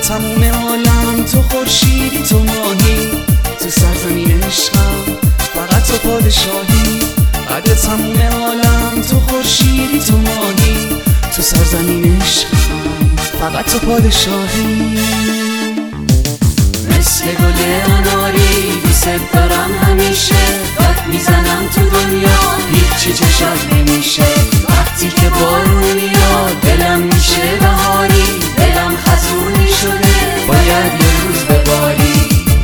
تموم عالم تو خورشیدی، تو ماهی تو سرزمین عشقم، فقط تو پادشاهی. قدر تموم عالم تو خورشیدی، تو ماهی تو سرزمین عشقم، فقط تو پادشاهی. مثل گل اناری دوست دارم همیشه، داد میزنم تو دنیا هیچی چشم نمیشه. وقتی که بارون میاد دلم میشه بهاری، دلم خزونی شده باید یه روز بباری.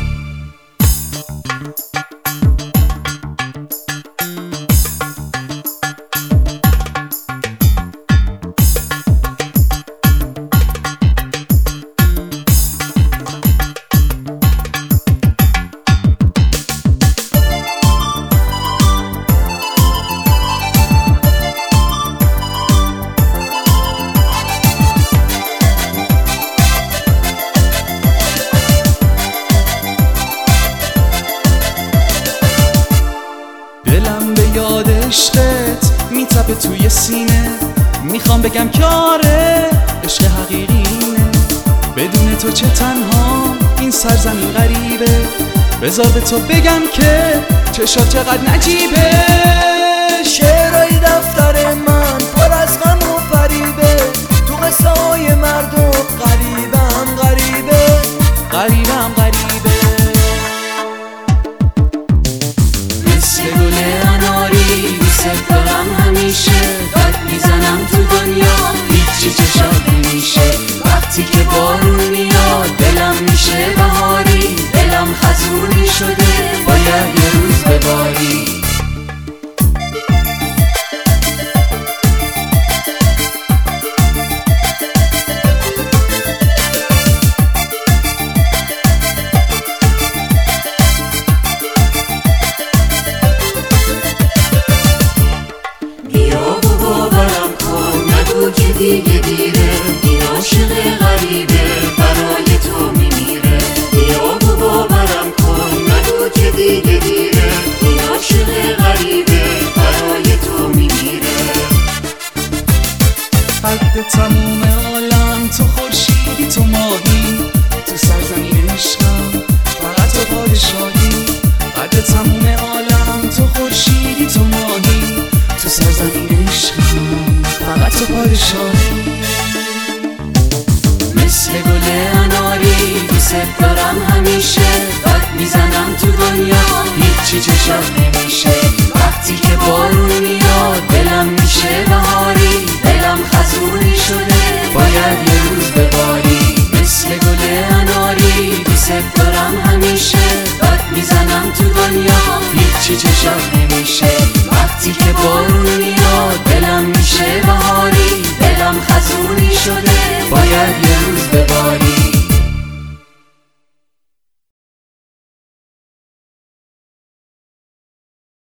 دلم به یاد عشقت میتپه توی سینه، میخوام بگم که آره عشق حقیقینه. بدون تو چه تنها این سرزمین غریبه، بذار به تو بگم که چشات چقدر نجیبه. شعرهای دفتر من پر از غم و فریبه، تو قصه های مردم غریبم غریبه. مثل گل اناری دوست دارم همیشه، داد میزنم تو دنیا هیچی چشم نمیشه. وقتی که بارون میاد دلم میشه بهاری، دلم خزونی شده باید یه روز بباری. که دیگه دیره، این عاشق غریبه برای تو میمیره. بیا و باورم کن، نگو که دیگه دیره، این عاشق غریبه برای تو میمیره. قد تموم عالم تو خورشیدی، تو ماهی تو سرزمین عشقم، فقط تو پادشاهی. قد تموم عالم تو خورشیدی، تو ماهی تو سرزمین عشقم، فقط تو پادشاهی. مثل گل اناری دوست دارم همیشه، داد میزنم تو دنیا هیچی چشم نمیشه. وقتی که بارون میاد دلم میشه بهاری، دلم خزونی شده باید یه روز بباری. مثل گل اناری دوست دارم همیشه، داد میزنم تو دنیا هیچی چشم نمیشه. وقتی که بارون میاد دلم میشه بهاری،